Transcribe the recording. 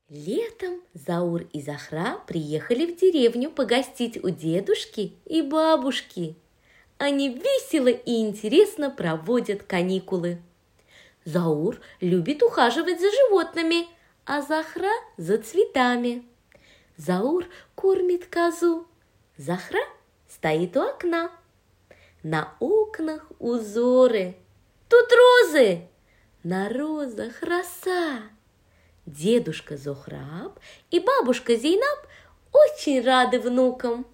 Летом Заур и Захра приехали в деревню погостить у дедушки и бабушки. Они весело и интересно проводят каникулы. Заур любит ухаживать за животными, а Захра за цветами. Заур кормит козу, Захра стоит у окна. На окнах узоры, тут розы, на розах роса. Дедушка Зохраб и бабушка Зейнаб очень рады внукам.